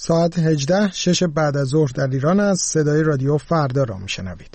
ساعت 18 6 بعد از ظهر در ایران است. صدای رادیو فردا را میشنوید.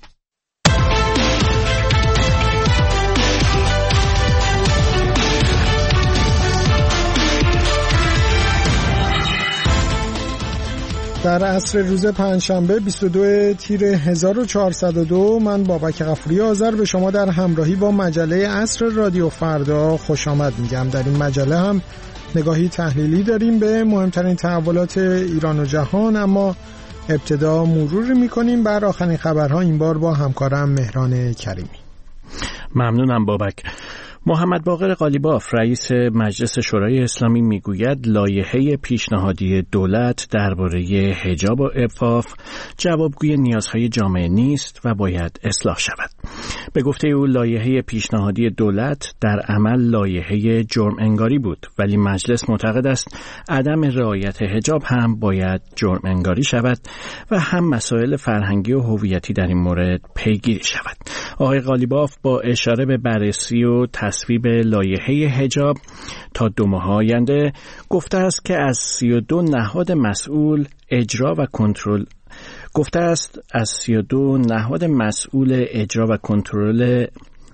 در عصر روز پنجشنبه 22 تیر 1402 من بابک غفوری آذر به شما در همراهی با مجله عصر رادیو فردا خوش آمد میگم. در این مجله هم نگاهی تحلیلی داریم به مهمترین تحولات ایران و جهان، اما ابتدا مروری میکنیم بر آخرین خبرها، این بار با همکارم مهران کریمی. ممنونم بابک. محمد باقر قالیباف رئیس مجلس شورای اسلامی میگوید لایحه پیشنهادی دولت درباره حجاب و عفاف جوابگوی نیازهای جامعه نیست و باید اصلاح شود. به گفته او لایحه پیشنهادی دولت در عمل لایحه جرم انگاری بود، ولی مجلس معتقد است عدم رعایت حجاب هم باید جرم انگاری شود و هم مسائل فرهنگی و هویتی در این مورد پیگیری شود. آقای قالیباف با اشاره به بررسی و تصویب لایحه حجاب تا 2 ماه آینده گفته است که از 32 نهاد مسئول اجرا و کنترل از 32 نهاد مسئول اجرا و کنترل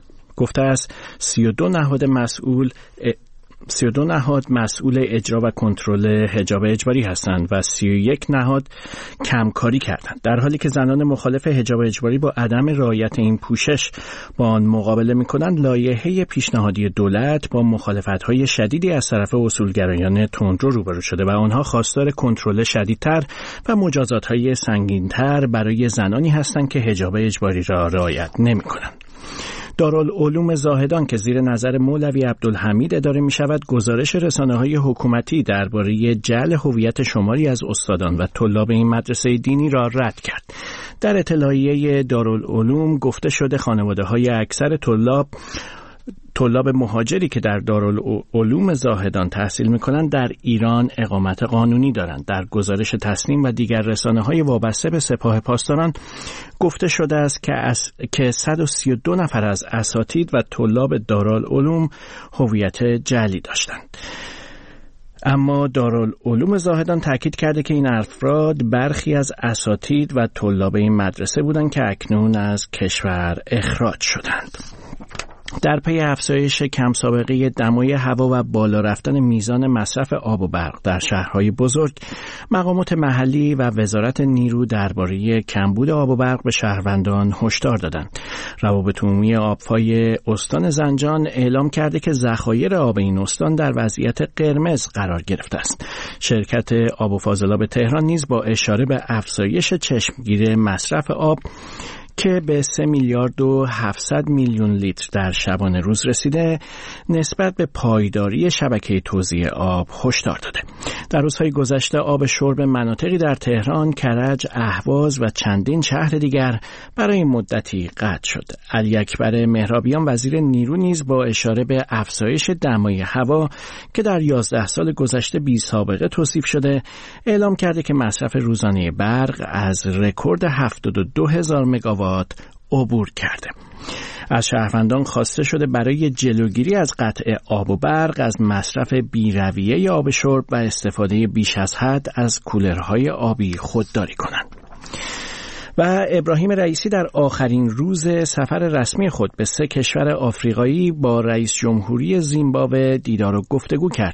32 نهاد مسئول اجرا و کنترل حجاب اجباری هستند و 31 نهاد کمکاری کردند، در حالی که زنان مخالف حجاب اجباری با عدم رعایت این پوشش با آن مقابله می‌کنند. لایحه پیشنهادی دولت با مخالفت‌های شدیدی از طرف اصولگرایان تندرو روبرو شده و آنها خواستار کنترل شدیدتر و مجازات‌های سنگین‌تر برای زنانی هستند که حجاب اجباری را رعایت نمی‌کنند. دارالعلوم زاهدان که زیر نظر مولوی عبدالحمید اداره می شود، گزارش رسانه‌های حکومتی درباره جعل هویت شماری از استادان و طلاب این مدرسه دینی را رد کرد. در اطلاعیه دارالعلوم گفته شده خانواده‌های اکثر طلاب مهاجری که در دارالعلوم زاهدان تحصیل می‌کنند در ایران اقامت قانونی دارند. در گزارش تصنیم و دیگر رسانه‌های وابسته به سپاه پاسداران گفته شده است که 132 نفر از اساتید و طلاب دارالعلوم هویت جعلی داشتند. اما دارالعلوم زاهدان تاکید کرده که این افراد برخی از اساتید و طلاب این مدرسه بودند که اکنون از کشور اخراج شدند. در پی افزایش کم سابقه دمای هوا و بالا رفتن میزان مصرف آب و برق در شهرهای بزرگ، مقامات محلی و وزارت نیرو درباره کمبود آب و برق به شهروندان هشدار دادند. روابط عمومی آبفای استان زنجان اعلام کرده که ذخایر آب این استان در وضعیت قرمز قرار گرفته است. شرکت آب و فاضلاب تهران نیز با اشاره به افزایش چشمگیر مصرف آب که به 3 میلیارد و 700 میلیون لیتر در شبانه روز رسیده، نسبت به پایداری شبکه توزیع آب هشدار داده. در روزهای گذشته آب شرب مناطقی در تهران، کرج، اهواز و چندین شهر دیگر برای مدتی قطع شد. علی اکبر مهرابیان وزیر نیرو نیز با اشاره به افزایش دمای هوا که در 11 سال گذشته بی سابقه توصیف شده، اعلام کرده که مصرف روزانه برق از رکورد 72,000 مگاوات عبور کرده. از شهروندان خواسته شده برای جلوگیری از قطع آب و برق از مصرف بی‌رویه آب شرب و استفاده بیش از حد از کولرهای آبی خودداری کنند. و ابراهیم رئیسی در آخرین روز سفر رسمی خود به 3 کشور آفریقایی با رئیس جمهوری زیمبابوه دیدار و گفتگو کرد.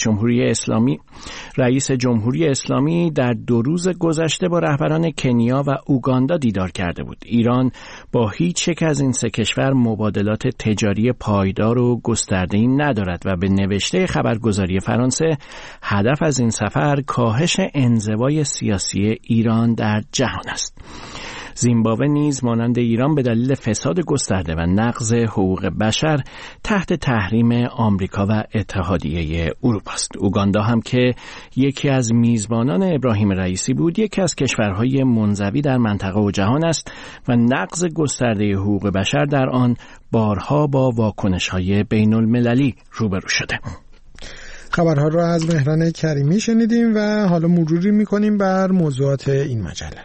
رئیس جمهوری اسلامی در 2 روز گذشته با رهبران کنیا و اوگاندا دیدار کرده بود. ایران با هیچ یک از این 3 کشور مبادلات تجاری پایدار و گسترده‌ای ندارد و به نوشته خبرگزاری فرانسه هدف از این سفر کاهش انزوای سیاسی ایران در جهان است. زیمبابوه نیز مانند ایران به دلیل فساد گسترده و نقض حقوق بشر تحت تحریم آمریکا و اتحادیه اروپا است. اوگاندا هم که یکی از میزبانان ابراهیم رئیسی بود، یکی از کشورهای منزوی در منطقه و جهان است و نقض گسترده حقوق بشر در آن بارها با واکنش‌های بین‌المللی روبرو شده. خبرها را از مهران کریمی شنیدیم و حالا مروری می‌کنیم بر موضوعات این مجله.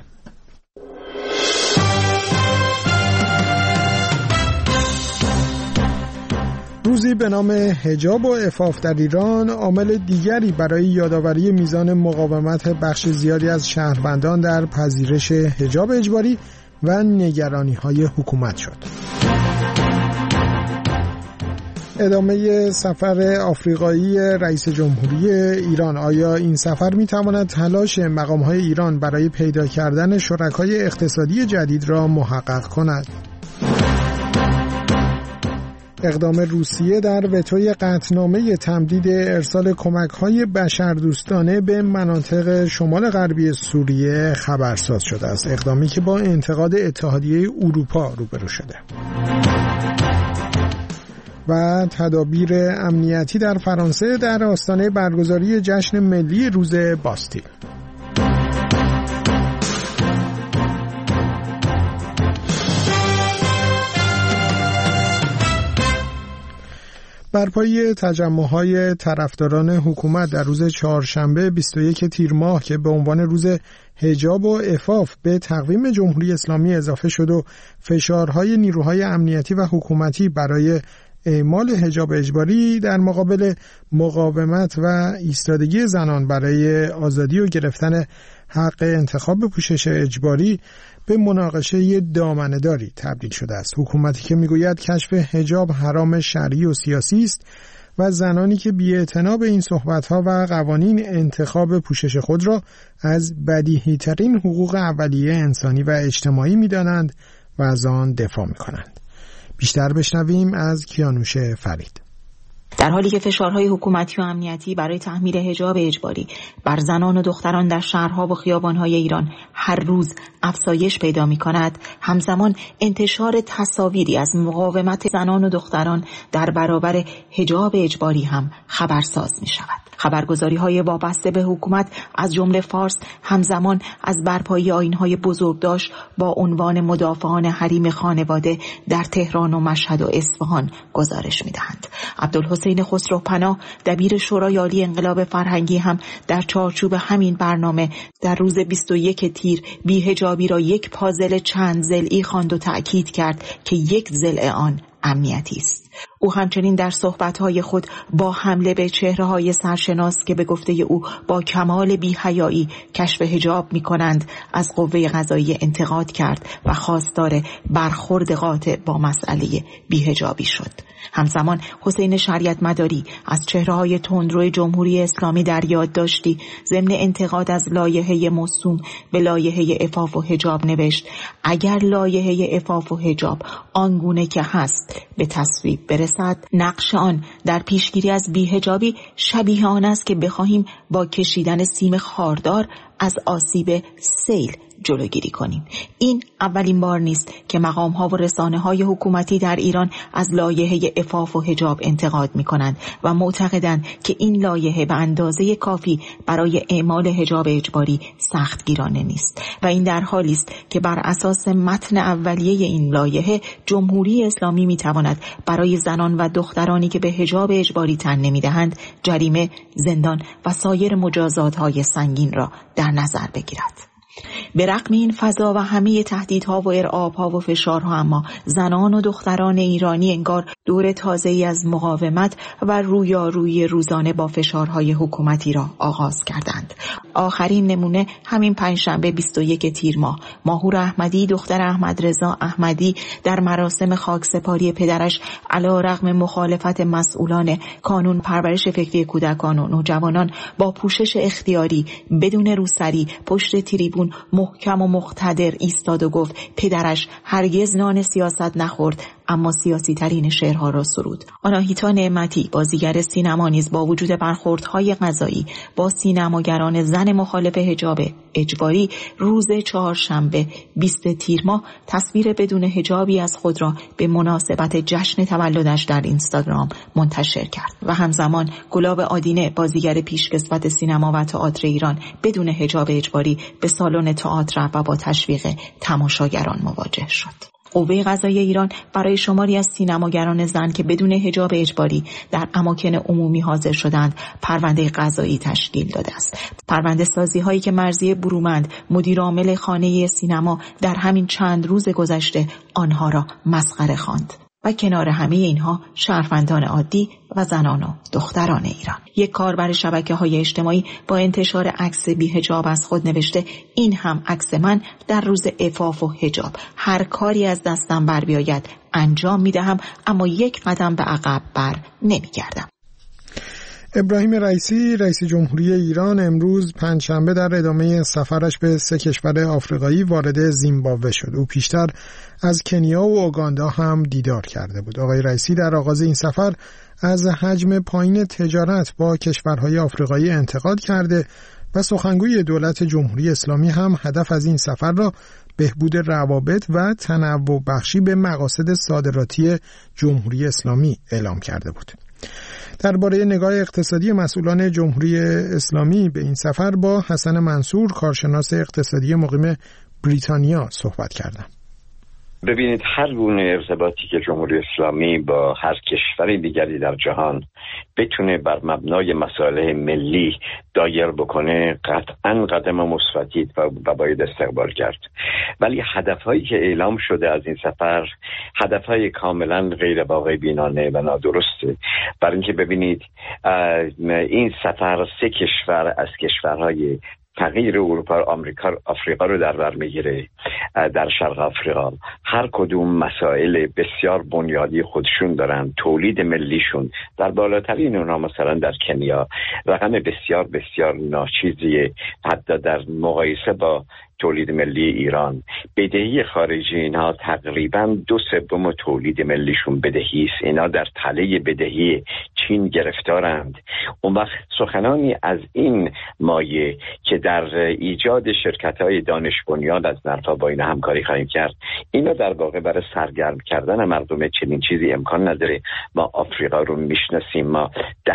روزی به نام حجاب و عفاف در ایران عامل دیگری برای یادآوری میزان مقاومت بخش زیادی از شهروندان در پذیرش حجاب اجباری و نگرانی‌های حکومت شد. ادامه سفر آفریقایی رئیس جمهوری ایران، آیا این سفر می‌تواند تلاش مقام‌های ایران برای پیدا کردن شرکای اقتصادی جدید را محقق کند؟ اقدام روسیه در وتوی قطعنامه تمدید ارسال کمک‌های بشردوستانه به مناطق شمال غربی سوریه خبرساز شده است. اقدامی که با انتقاد اتحادیه اروپا روبرو شده. و تدابیر امنیتی در فرانسه در آستانه برگزاری جشن ملی روز باستیل. برپایی تجمع‌های طرفداران حکومت در روز چهارشنبه 21 تیر ماه که به عنوان روز حجاب و عفاف به تقویم جمهوری اسلامی اضافه شد و فشارهای نیروهای امنیتی و حکومتی برای اعمال حجاب اجباری در مقابل مقاومت و ایستادگی زنان برای آزادی و گرفتن حق انتخاب پوشش اجباری به مناقشه دامنه‌داری تبدیل شده است. حکومتی که میگوید کشف حجاب حرام شرعی و سیاسی است و زنانی که بی‌اعتنا به این صحبت‌ها و قوانین انتخاب پوشش خود را از بدیهی‌ترین حقوق اولیه انسانی و اجتماعی می‌دانند و از آن دفاع می‌کنند. بیشتر بشنویم از کیانوش فرید. در حالی که فشارهای حکومتی و امنیتی برای تحمیل حجاب اجباری بر زنان و دختران در شهرها و خیابان‌های ایران هر روز افزایش پیدا می‌کند، همزمان انتشار تصاویری از مقاومت زنان و دختران در برابر حجاب اجباری هم خبرساز می‌شود. خبرگزاری‌های وابسته به حکومت از جمله فارس همزمان از برپایی آیین‌های بزرگداشت با عنوان مدافعان حریم خانواده در تهران و مشهد و اصفهان گزارش می‌دهند. عبدالحسین خسروپناه دبیر شورای عالی انقلاب فرهنگی هم در چارچوب همین برنامه در روز 21 تیر بی‌حجابی را یک پازل چند ضلعی خواند و تأکید کرد که یک ضلع آن امنیتی است. او همچنین در صحبت‌های خود با حمله به چهره‌های سرشناس که به گفته او با کمال بی‌حیایی کشف حجاب می‌کنند از قوه قضاییه انتقاد کرد و خواستار برخورد قاطع با مسئله بی‌حجابی شد. همزمان حسین شریعت مداری از چهره‌های تندرو جمهوری اسلامی در یادداشتی ضمن انتقاد از لایحه موسوم به لایحه عفاف و حجاب نوشت: اگر لایحه عفاف و حجاب آنگونه که هست به تصویب برسد، نقش آن در پیشگیری از بی‌حجابی شبیه آن است که بخواهیم با کشیدن سیم خاردار از آسیب سیل جلوگیری کنیم. این اولین بار نیست که مقام‌ها و رسانه‌های حکومتی در ایران از لایحه عفاف و حجاب انتقاد می‌کنند و معتقدند که این لایحه به اندازه کافی برای اعمال حجاب اجباری سختگیرانه نیست و این در حالی است که بر اساس متن اولیه این لایحه جمهوری اسلامی می‌تواند برای زنان و دخترانی که به حجاب اجباری تن نمی‌دهند جریمه، زندان و سایر مجازات‌های سنگین را در نظر بگیرد. به رغم این فضا و همه تهدیدها و ارعابها و فشارها، اما زنان و دختران ایرانی انگار دور تازه‌ای از مقاومت و رویارویی روزانه با فشارهای حکومتی را آغاز کردند. آخرین نمونه همین پنجشنبه 21 تیر ماه، ماهور احمدی دختر احمدرضا احمدی در مراسم خاکسپاری پدرش علیرغم مخالفت مسئولان کانون پرورش فکری کودکان و نوجوانان با پوشش اختیاری بدون روسری پشت تریبون محکم و مقتدر ایستاد و گفت پدرش هرگز نان سیاست نخورد اما سیاسی ترین شعرها را سرود. آناهیتا نعمتی بازیگر سینما نیز با وجود برخوردهای قضایی با سینماگران زن مخالف حجاب اجباری روز چهارشنبه 20 تیر ماه تصویر بدون حجابی از خود را به مناسبت جشن تولدش در اینستاگرام منتشر کرد و همزمان گلاب آدینه بازیگر پیشکسوت سینما و تئاتر ایران بدون حجاب اجباری به سالن تئاتر و با تشویق تماشاگران مواجه شد. قوه قضاییه ایران برای شماری از سینماگران زن که بدون حجاب اجباری در اماکن عمومی حاضر شدند پرونده قضایی تشکیل داده است. پرونده سازی هایی که مرضیه برومند مدیر عامل خانه سینما در همین چند روز گذشته آنها را مسخره خواند. و کنار همه اینها شهروندان عادی و زنان و دختران ایران. یک کاربر شبکه‌های اجتماعی با انتشار عکس بی‌حجاب از خود نوشته: این هم عکس من در روز عفاف و حجاب. هر کاری از دستم بر بیاید انجام میدهم، اما یک قدم به عقب بر نمیگردم. ابراهیم رئیسی، رئیس جمهوری ایران، امروز پنجشنبه در ادامه سفرش به 3 کشور آفریقایی وارد زیمبابوه شد. او پیشتر از کنیا و اوگاندا هم دیدار کرده بود. آقای رئیسی در آغاز این سفر از حجم پایین تجارت با کشورهای آفریقایی انتقاد کرده و سخنگوی دولت جمهوری اسلامی هم هدف از این سفر را بهبود روابط و تنوع بخشی به مقاصد صادراتی جمهوری اسلامی اعلام کرده بود. درباره نگاه اقتصادی مسئولان جمهوری اسلامی به این سفر با حسن منصور، کارشناس اقتصادی مقیم بریتانیا، صحبت کردم. ببینید، هر گونه ارتباطی که جمهوری اسلامی با هر کشور دیگری در جهان بتونه بر مبنای مصالح ملی دایر بکنه قطعاً قدم مثبتی و باید استقبال کرد. ولی هدفهایی که اعلام شده از این سفر هدفهای کاملاً غیر واقع بینانه و نادرسته. برای اینکه ببینید این سفر 3 کشور از کشورهای فقیر اروپا و آفریقا رو در بر میگیره. در شرق آفریقا هر کدوم مسائل بسیار بنیادی خودشون دارن. تولید ملیشون در بالاترین اونها مثلا در کنیا رقم بسیار بسیار ناچیزیه، حتی در مقایسه با تولید ملی ایران. بدهی خارجی اینها تقریباً 2/3 تولید ملیشون بدهی است. اینا در تله بدهی چین گرفتارند. اون وقت سخنانی از این مایه که در ایجاد شرکت‌های دانش بنیان از نرفا با این همکاری خواهیم کرد، اینا در واقع برای سرگرم کردن مردم چنین چیزی امکان نداره. ما آفریقا رو میشناسیم. ما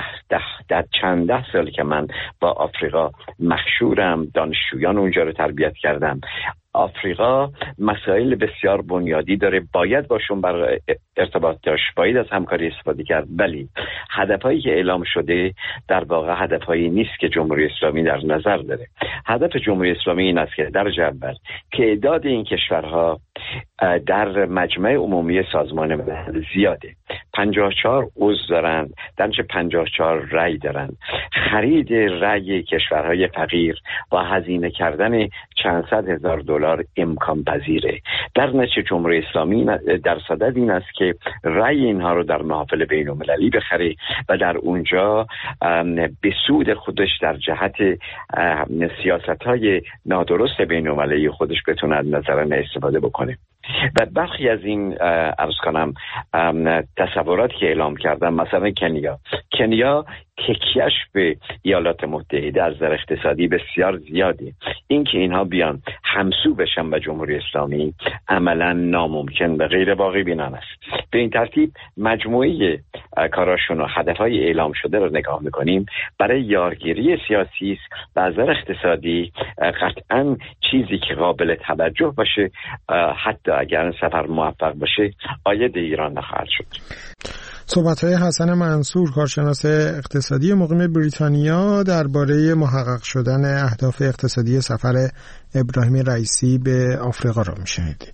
چند ده سال که من با آفریقا مخشورم، دانشجویان اونجا رو تربیت کردم. آفریقا مسائل بسیار بنیادی داره، باید باشون بر ارتباط داشت، باید از همکاری استفاده کرد. ولی هدفهایی که اعلام شده در واقع هدفهایی نیست که جمهوری اسلامی در نظر داره. هدف جمهوری اسلامی این است که درجه اول تعداد این کشورها در مجمع عمومی سازمان ملل زیاده. 54 عضو دارن، درجه 54 رأی دارن. خرید رأی کشورهای فقیر با هزینه کردن چند صد هزار دلار امکان پذیره. در نتیجه جمهوری اسلامی در صدد این است که رأی اینها رو در محافل بین المللی بخره و در اونجا به سود خودش در جهت سیاست‌های نادرست بین المللی خودش بتونه از نظران استفاده بکنه. و برخی از این عرض کنم تصوراتی که اعلام کردم، مثلا کنیا تکیهش به ایالات متحده از نظر اقتصادی بسیار زیاده. این که اینها بیان همسو بشن با جمهوری اسلامی عملا ناممکن و غیر واقع بینانه است. به این ترتیب مجموعه کاراشون و هدفهای اعلام شده رو نگاه میکنیم، برای یارگیری سیاسی است و از نظر اقتصادی قطعا چیزی که قابل توجه باشه، حتی اگر سفر موفق باشه، عاید ایران نخواهد شد. صحبت‌های حسن منصور، کارشناس اقتصادی مقیم بریتانیا، درباره محقق شدن اهداف اقتصادی سفر ابراهیم رئیسی به آفریقا را میشنیدید.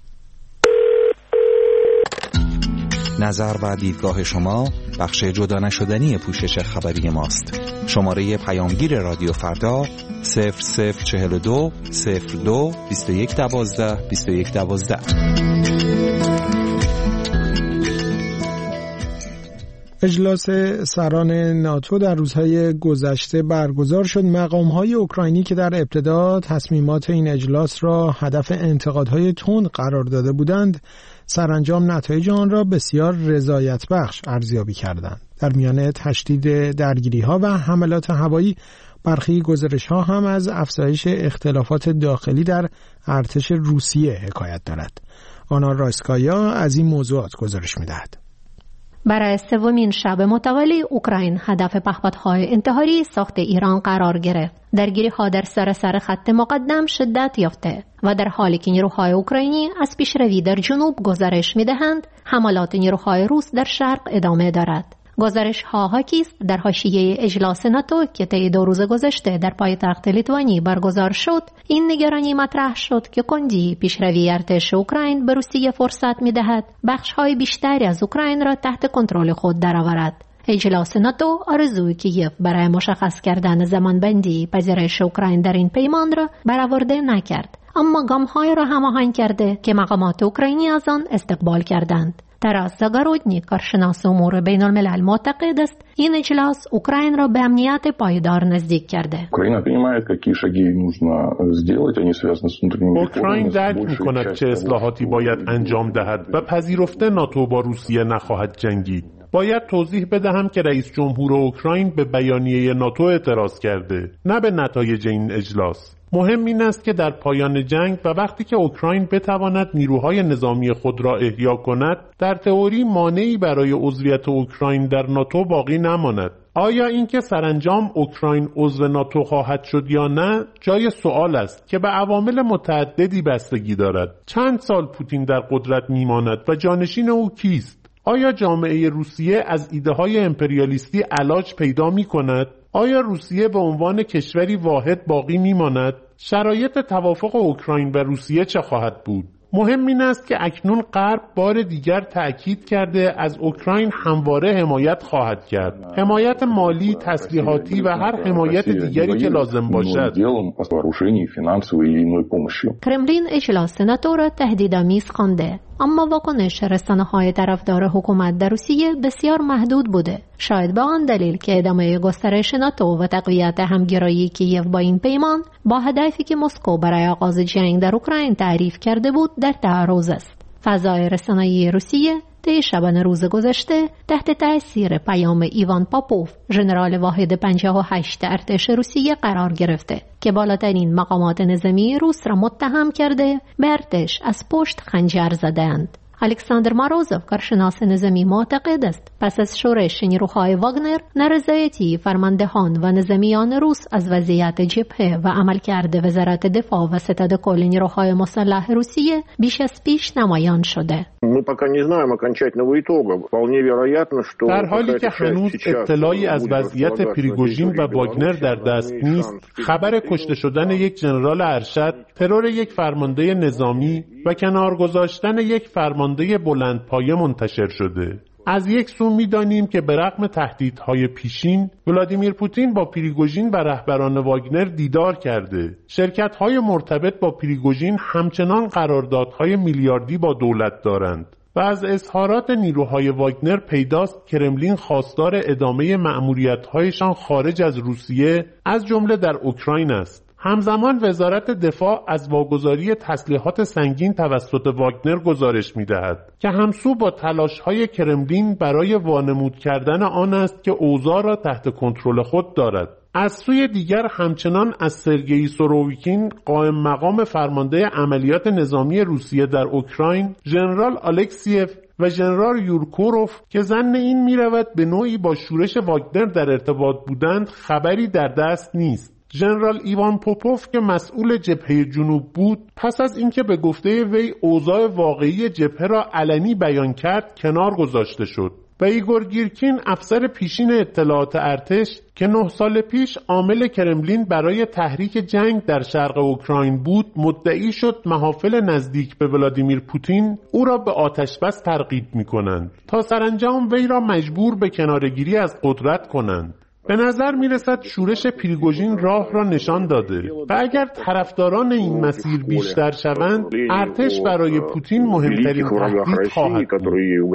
نظر و دیدگاه شما بخش جدا نشدنی پوشش خبری ماست. شماره پیامگیر رادیو فردا 0042 02 2112 2112. اجلاس سران ناتو در روزهای گذشته برگزار شد. مقام‌های اوکراینی که در ابتدا تصمیمات این اجلاس را هدف انتقادهای تند قرار داده بودند، سرانجام نتایج آن را بسیار رضایت بخش ارزیابی کردند. در میان تشدید درگیری‌ها و حملات هوایی، برخی گزارش‌ها هم از افزایش اختلافات داخلی در ارتش روسیه حکایت دارد. آنا رایسکایا از این موضوعات گزارش می‌دهد. برای سومین شب متوالی اوکراین هدف پهپادهای انتحاری ساخت ایران قرار گرفت. درگیری‌ها در سراسر خط مقدم شدت یافته و در حالی که نیروهای اوکراینی از پیشروی در جنوب گزارش می‌دهند، حملات نیروهای روس در شرق ادامه دارد. گزارش ها حاکیست در حاشیه اجلاس ناتو که طی 2 روز گذشته در پایتخت لیتوانی برگزار شد، این نگرانی مطرح شد که کندی پیشروی ارتش اوکراین به روسیه فرصت می‌دهد بخش‌های بیشتری از اوکراین را تحت کنترل خود درآورد. اجلاس ناتو آرزوی کیف برای مشخص کردن زمانبندی پذیرش اوکراین در این پیمان را برآورده نکرد، اما گام‌های را هماهنگ کرده که مقامات اوکراینی از آن استقبال کردند. Тарас Загородний, کارشناس امور بین الملل، معتقد است این اجلاس اوکراین را به امنیت پایدار نزدیک کرده. اوکراین درک می‌کند چه اصلاحاتی باید انجام دهد و پذیرفته ناتو با روسیه نخواهد جنگید. باید توضیح بدهم که رئیس جمهور اوکراین به بیانیه ناتو اعتراض کرده، نه به نتایج این اجلاس. مهم این است که در پایان جنگ و وقتی که اوکراین بتواند نیروهای نظامی خود را احیا کند، در تئوری مانعی برای عضویت اوکراین در ناتو باقی نماند. آیا اینکه سرانجام اوکراین عضو ناتو خواهد شد یا نه جای سوال است که به عوامل متعددی بستگی دارد. چند سال پوتین در قدرت میماند و جانشین او کیست؟ آیا جامعه روسیه از ایده‌های امپریالیستی علاج پیدا می‌کند؟ آیا روسیه به عنوان کشوری واحد باقی میماند؟ شرایط توافق اوکراین و روسیه چه خواهد بود؟ مهم این است که اکنون غرب بار دیگر تأکید کرده از اوکراین همواره حمایت خواهد کرد. حمایت مالی، تسلیحاتی و هر حمایت دیگری که لازم باشد. کرملین اجلاس ناتو را تهدیدآمیز خوانده، اما واکنش رسانه‌های طرفدار حکومت در روسیه بسیار محدود بوده. شاید به آن دلیل که ادامه گسترش ناتو و تقویت همگرایی کیف با این پیمان با هدفی که مسکو برای آغاز جنگ در اوکراین تعریف کرده بود در تعارض است. فضای رسانه‌ای روسیه طی شبانه روز گذشته تحت تأثیر پیام ایوان پاپوف، ژنرال واحد 58 ارتش روسیه قرار گرفته که بالاترین مقامات نظامی روس را متهم کرده به ارتش از پشت خنجر زدند. الکساندر ماروزوف، کارشناس نظامی، معتقد است پس از شورش نیروهای واگنر، نارضایتی فرماندهان و نظامیان روس از وضعیت جبهه و عملکرد وزارت دفاع و ستاد کل نیروهای مسلح روسیه بیش از پیش نمایان شده. در حالی که هنوز اطلاعی از وضعیت پریگوژین و واگنر در دست نیست، خبر کشته شدن یک ژنرال ارشد، ترور یک فرمانده نظامی و کنار گذاشتن یک فرمانده بلندپایه منتشر شده. از یک سو می‌دانیم که به رغم تهدیدهای پیشین، ولادیمیر پوتین با پریگوژین و رهبران واگنر دیدار کرده. شرکت‌های مرتبط با پریگوژین همچنان قراردادهای میلیاردی با دولت دارند. و از اظهارات نیروهای واگنر پیداست کرملین خواستار ادامه مأموریت‌هایشان خارج از روسیه، از جمله در اوکراین است. همزمان وزارت دفاع از واگذاری تسلیحات سنگین توسط واگنر گزارش می‌دهد که همسو با تلاش‌های کرملین برای وانمود کردن آن است که اوضاع را تحت کنترل خود دارد. از سوی دیگر همچنان از سرگئی سورویکین، قائم مقام فرمانده عملیات نظامی روسیه در اوکراین، ژنرال الکسیف و ژنرال یورکوروف که ظن این می‌رود به نوعی با شورش واگنر در ارتباط بودند خبری در دست نیست. ژنرال ایوان پوپوف که مسئول جبهه جنوب بود، پس از اینکه به گفته وی اوضاع واقعی جبهه را علنی بیان کرد، کنار گذاشته شد. و ایگور گیرکین، افسر پیشین اطلاعات ارتش که 9 سال پیش عامل کرملین برای تحریک جنگ در شرق اوکراین بود، مدعی شد محافل نزدیک به ولادیمیر پوتین او را به آتش بس ترغیب می‌کنند تا سرانجام وی را مجبور به کناره‌گیری از قدرت کنند. به نظر میرسد شورش پریگوژین راه را نشان داده و اگر طرفداران این مسیر بیشتر شوند، ارتش برای پوتین مهمترین تهدید خواهد بود.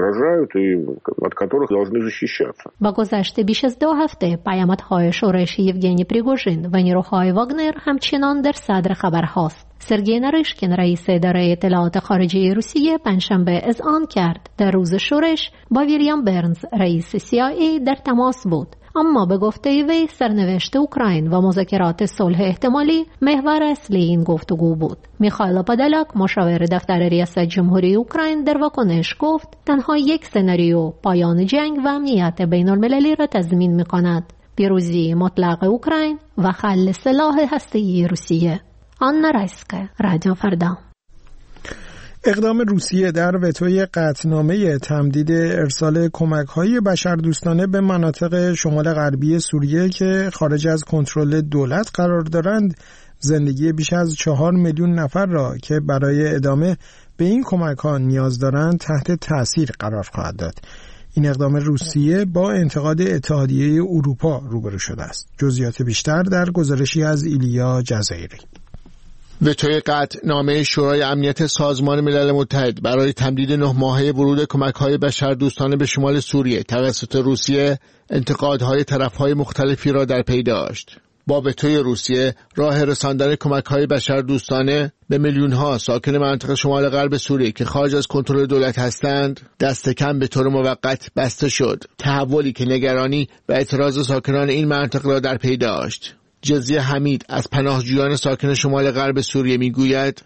با گذشت بیش از 2 هفته، پیامدهای شورش یوگنی پریگوژین و نیروهای واگنر همچنان در صدر خبرهاست. سرگئی نارشکین، رئیس اداره اطلاعات خارجی روسیه، پنجشنبه اذعان کرد در روز شورش با ویلیام برنز، رئیس CIA، در تماس بود. اما به گفته وی سرنوشت اوکراین و مذاکرات صلح احتمالی محور اصلی این گفتگو بود. میخائیل پادالاک، مشاور دفتر ریاست جمهوری اوکراین، در واکنش گفت تنها یک سناریو پایان جنگ و امنیت بین المللی را تضمین میکند: پیروزی مطلق اوکراین و خلع سلاح هسته‌ای روسیه. آنا رایسکا، رادیو فردا. اقدام روسیه در وتوی قطعنامه تمدید ارسال کمک‌های بشردوستانه به مناطق شمال غربی سوریه که خارج از کنترل دولت قرار دارند، زندگی بیش از 4 میلیون نفر را که برای ادامه به این کمک‌ها نیاز دارند تحت تأثیر قرار خواهد داد. این اقدام روسیه با انتقاد اتحادیه اروپا روبرو شده است. جزئیات بیشتر در گزارشی از ایلیا جزایری. وتوی قطعنامه شورای امنیت سازمان ملل متحد برای تمدید 9 ماهه ورود کمک‌های بشردوستانه به شمال سوریه توسط روسیه انتقادهای طرف‌های مختلفی را در پی داشت. با وتوی روسیه راه رساندن کمک‌های بشردوستانه به میلیون‌ها ساکن مناطق شمال غرب سوریه که خارج از کنترل دولت هستند دست کم به طور موقت بسته شد. تحولی که نگرانی و اعتراض ساکنان این مناطق را در پی داشت. جزیه حمید از پناهجویان ساکن شمال غرب سوریه میگوید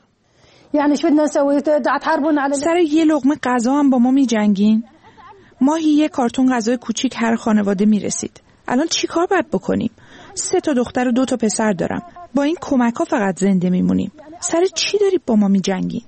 سر یه لقمه غذا هم با ما میجنگین. ماهی یه کارتون غذای کوچیک هر خانواده میرسید. الان چی کار باید بکنیم؟ 3 تا دختر و 2 تا پسر دارم. با این کمک ها فقط زنده میمونیم. سر چی دارید با ما میجنگین؟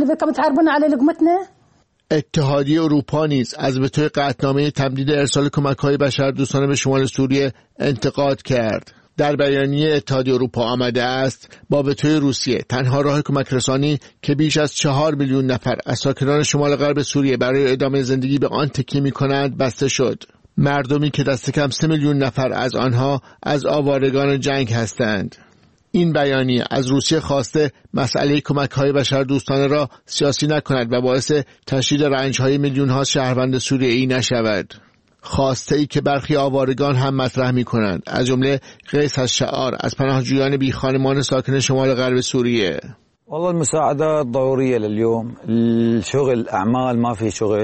اتحادیه اروپا نیز از وتوی قطعنامه تمدید ارسال کمک‌های بشردوستانه به شمال سوریه انتقاد کرد. در بیانیه اتحادیه اروپا آمده است با وتوی روسیه تنها راه کمک رسانی که بیش از 4 میلیون نفر از ساکنان شمال غرب سوریه برای ادامه زندگی به آن تکیه می‌کنند بسته شد. مردمی که دست کم 3 میلیون نفر از آنها از آوارگان جنگ هستند. این بیانیه از روسیه خواسته مسئله کمک‌های بشردوستانه را سیاسی نکند و باعث تشدید رنج‌های میلیون‌ها شهروند سوریه‌ای نشود. خواسته‌ای که برخی آوارگان هم مطرح می‌کنند، از جمله قیس الشعار از پناهجویان بیخانمان ساکن شمال غرب سوریه. والله المساعدات ضرورية لليوم، الشغل اعمال ما في شغل.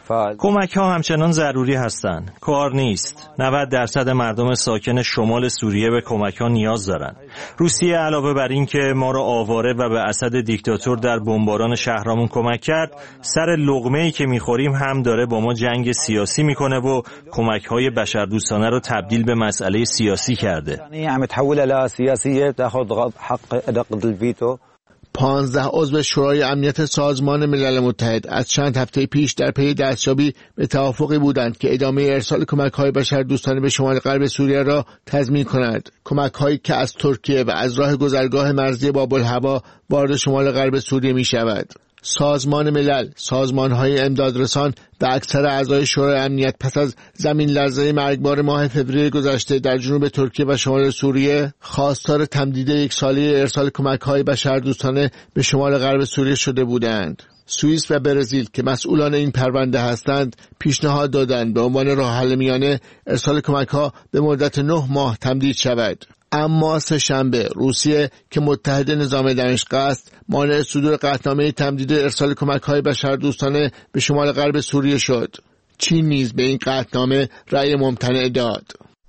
کمک ها همچنان ضروری هستند. کار نیست. 90% مردم ساکن شمال سوریه به کمک ها نیاز دارند. روسیه علاوه بر این که ما را آواره و به اسد دیکتاتور در بمباران شهرامون کمک کرد، سر لقمه‌ای که میخوریم هم داره با ما جنگ سیاسی میکنه و کمک های بشردوستانه رو تبدیل به مسئله سیاسی کرده. یعنی تحول الى سیاسیه تاخذ حق ادق الفيتو. 15 عضو شورای امنیت سازمان ملل متحد از چند هفته پیش در پی دستیابی به توافقی بودند که ادامه ارسال کمک‌های بشردوستانه به شمال غرب سوریه را تضمین کند. کمک‌هایی که از ترکیه و از راه گذرگاه مرزی باب‌الهوا وارد شمال غرب سوریه می‌شود. سازمان ملل، سازمان‌های امدادرسان و اکثر اعضای شورای امنیت پس از زمین لرزه مرگبار ماه فوریه گذشته در جنوب ترکیه و شمال سوریه خواستار تمدید 1 ساله ارسال کمک‌های بشردوستانه به شمال غرب سوریه شده بودند. سوئیس و برزیل که مسئولان این پرونده هستند پیشنهاد دادند به عنوان راه حل میانه ارسال کمک‌ها به مدت 9 ماه تمدید شود. اما سه‌شنبه روسیه که متحد نظام دمشق است مانع صدور قطعنامه تمدید ارسال کمک‌های بشردوستانه به شمال غرب سوریه شد. چین نیز به این قطعنامه رأی ممتنع داد.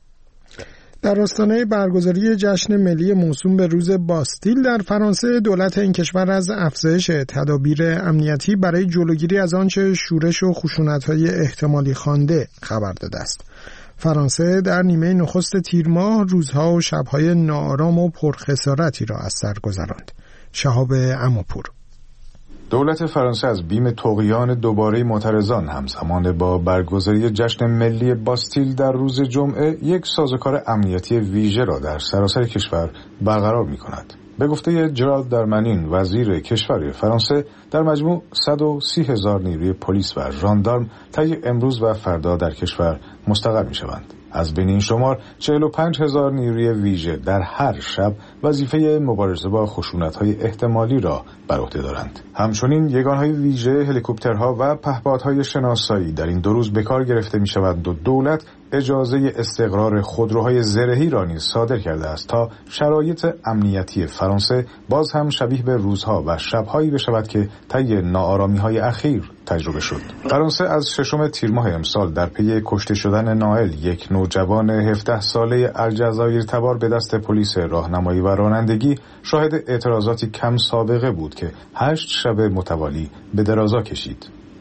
در آستانه برگزاری جشن ملی موسوم به روز باستیل در فرانسه، دولت این کشور از افزایش تدابیر امنیتی برای جلوگیری از آنچه شورش و خشونت‌های احتمالی خوانده خبر داده است. فرانسه در نیمه نخست تیر ماه روزها و شبهای ناآرام و پرخسارتی را از سر گذراند. شهاب عماپور. دولت فرانسه از بیم طغیان دوباره معترضان همزمان با برگزاری جشن ملی باستیل در روز جمعه یک سازوکار امنیتی ویژه را در سراسر کشور برقرار می‌کند. به گفته جرالد دارمنین وزیر کشور فرانسه، در مجموع 130,000 نیروی پلیس و ژاندارم طی امروز و فردا در کشور مستقر می‌شوند. از بین این شمار 45,000 نیروی ویژه در هر شب وظیفه مبارزه با خشونت‌های احتمالی را بر عهده دارند. همچنین یگانهای ویژه، هلیکوپترها و پهپادهای شناسایی در این 2 روز به کار گرفته می‌شوند و دولت اجازه استقرار خودروهای زرهی را نیز صادر کرده است تا شرایط امنیتی فرانسه باز هم شبیه به روزها و شب‌هایی بشود که طی ناآرامی‌های اخیر تجربه شد. فرانسه از 6 تیر ماه امسال در پی کشته شدن نائل، یک نوجوان 17 ساله الجزایر تبار به دست پلیس راهنمایی و رانندگی، شاهد اعتراضاتی کم سابقه بود که 8 شب متوالی به درازا کشید.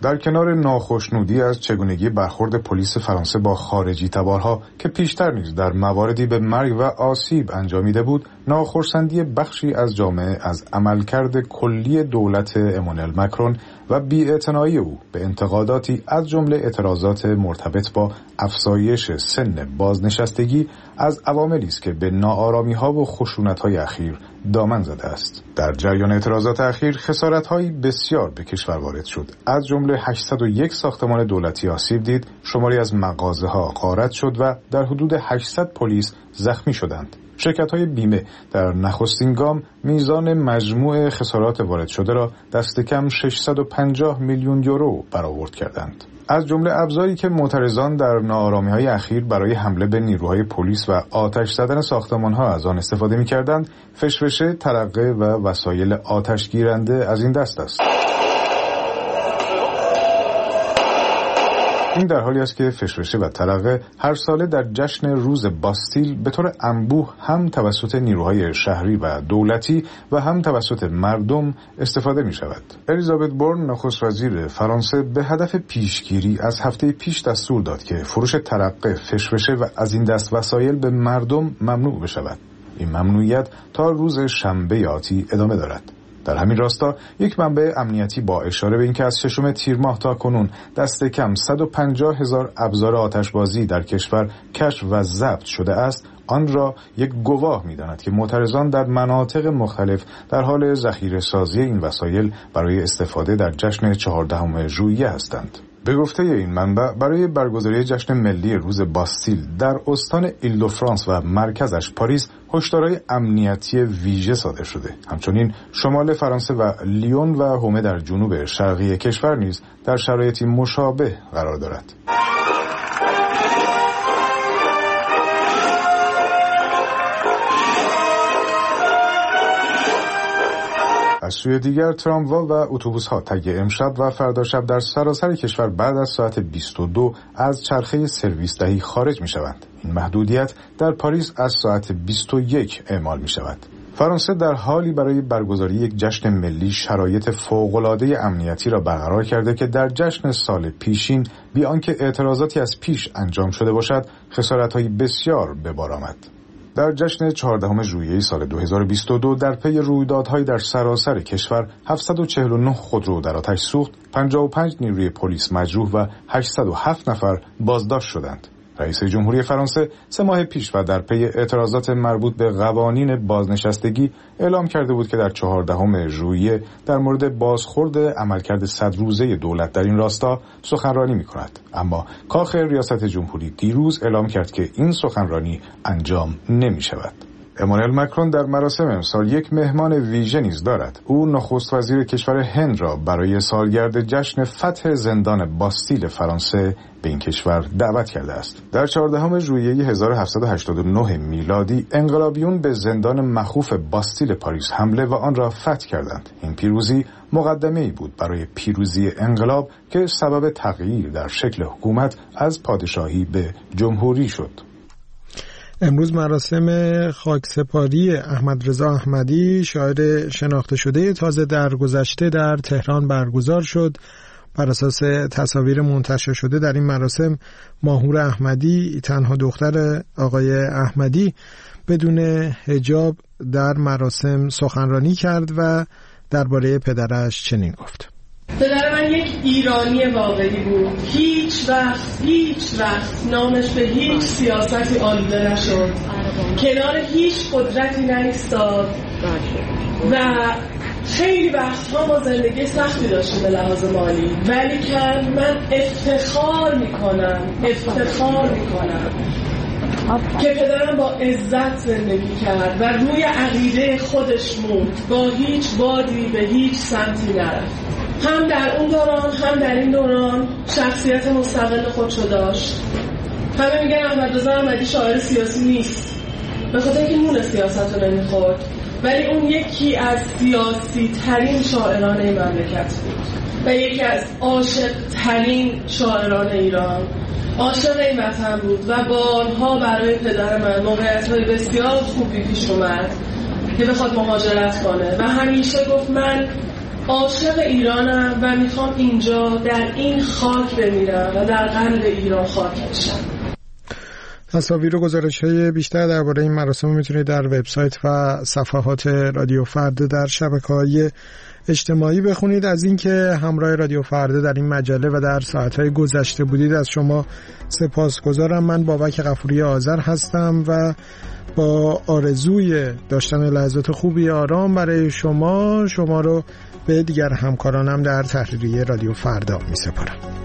در کنار ناخشنودی از چگونگی برخورد پلیس فرانسه با خارجی تبارها که پیشتر نیز در مواردی به مرگ و آسیب انجامیده بود، ناخرسندی بخشی از جامعه از عملکرد کلی دولت امانوئل مکرون و بی‌اعتنایی او به انتقاداتی از جمله اعتراضات مرتبط با افزایش سن بازنشستگی از عواملی است که به ناآرامی‌ها و خشونت‌های اخیر دامن زده است. در جریان اعتراضات اخیر خسارت‌هایی بسیار به کشور وارد شد. از جمله 801 ساختمان دولتی آسیب دید، شماری از مغازه‌ها غارت شد و در حدود 800 پلیس زخمی شدند. شرکت‌های بیمه در نخستین گام میزان مجموع خسارات وارد شده را دست کم 650 میلیون یورو برآورد کردند. از جمله ابزاری که معترضان در ناآرامی‌های اخیر برای حمله به نیروهای پلیس و آتش زدن ساختمان‌ها از آن استفاده می‌کردند، فشفشه، ترقه و وسایل آتشگیرنده از این دست است. این در حالی است که فشفشه و ترقه هر ساله در جشن روز باستیل به طور انبوه هم توسط نیروهای شهری و دولتی و هم توسط مردم استفاده می شود. الیزابت بورن، نخست وزیر فرانسه، به هدف پیشگیری از هفته پیش دستور داد که فروش ترقه، فشفشه و از این دست وسایل به مردم ممنوع بشود. این ممنوعیت تا روز شنبه آتی ادامه دارد. در همین راستا یک منبع امنیتی با اشاره به اینکه از 6 تیر ماه تا کنون دست کم 150,000 ابزار آتشبازی در کشور کشف و ضبط شده است، آن را یک گواه می‌داند که معترضان در مناطق مختلف در حال ذخیره‌سازی این وسایل برای استفاده در جشن 14 ژوئیه هستند. به گفته این منبع، برای برگزاری جشن ملی روز باستیل در استان ایل-دو-فرانس و مرکزش پاریس هشدارهای امنیتی ویژه صادر شده. همچنین شمال فرانسه و لیون و هومه در جنوب شرقی کشور نیز در شرایطی مشابه قرار دارد. از سوی دیگر تراموا و اتوبوس‌ها طی امشب و فردا شب در سراسر کشور بعد از ساعت 22 از چرخه سرویس دهی خارج می‌شوند. این محدودیت در پاریس از ساعت 21 اعمال می‌شود. فرانسه در حالی برای برگزاری یک جشن ملی شرایط فوق‌العاده امنیتی را برقرار کرده که در جشن سال پیشین بی آنکه اعتراضاتی از پیش انجام شده باشد، خسارت‌های بسیار به بار آمد. در جشن 14 ژوئیه سال 2022 در پی رویدادهای در سراسر کشور 749 خودرو در آتش سوخت، 55 نیروی پلیس مجروح و 807 نفر بازداشت شدند. رئیس جمهوری فرانسه 3 ماه پیش و در پی اعتراضات مربوط به قوانین بازنشستگی اعلام کرده بود که در 14 ژوئیه در مورد بازخورد عملکرد 100 روزه دولت در این راستا سخنرانی می‌کند. اما کاخ ریاست جمهوری دیروز اعلام کرد که این سخنرانی انجام نمی‌شود. امانوئل مکرون در مراسم امسال یک مهمان ویژه نیز دارد. او نخست وزیر کشور هند را برای سالگرد جشن فتح زندان باستیل فرانسه به این کشور دعوت کرده است. در 14 ژوئیه 1789 میلادی انقلابیون به زندان مخوف باستیل پاریس حمله و آن را فتح کردند. این پیروزی مقدمه‌ای بود برای پیروزی انقلاب که سبب تغییر در شکل حکومت از پادشاهی به جمهوری شد. امروز مراسم خاکسپاری احمد رضا احمدی، شاعر شناخته شده تازه درگذشته، در تهران برگزار شد. بر اساس تصاویر منتشر شده در این مراسم ماهور احمدی، تنها دختر آقای احمدی، بدون حجاب در مراسم سخنرانی کرد و درباره پدرش چنین گفت: پدر من یک ایرانی واقعی بود. هیچ وقت نامش به هیچ سیاستی آلوده نشد، کنار هیچ قدرتی نایستاد و خیلی وقتها ما زندگی سختی داشتیم به لحاظ مالی، ولی که من افتخار میکنم که پدرم با عزت زندگی کرد و روی عقیده خودش موند، با هیچ بادی به هیچ سمتی نرفت. هم در اون دوران هم در این دوران شخصیت مستقل خودشو داشت. همه میگن احمد رضا احمدی شاعر سیاسی نیست، به خاطر اینکه نون سیاست رو نمیخورد، ولی اون یکی از سیاسی ترین شاعران این مملکت بود و یکی از عاشق ترین شاعران ایران. عاشق این وطن بود و بارها برای پدر من موقعیت‌های بسیار خوبی پیش اومد که بخواد مهاجرت کنه و همیشه گفت من عاشق ایرانم و میخوام اینجا در این خاک بمیرم و در قلب ایران خاک بشم. تصاویر و گزارش‌های بیشتر درباره این مراسم میتونید در وبسایت و صفحات رادیو فردا در شبکه‌های اجتماعی بخونید. از اینکه همراه رادیو فردا در این مجله و در ساعت‌های گذشته بودید از شما سپاسگزارم. من بابک غفوری آذر هستم و با آرزوی داشتن لحظات خوبی آرام برای شما رو به دیگر همکارانم در تحریریه رادیو فردا می‌سپارم.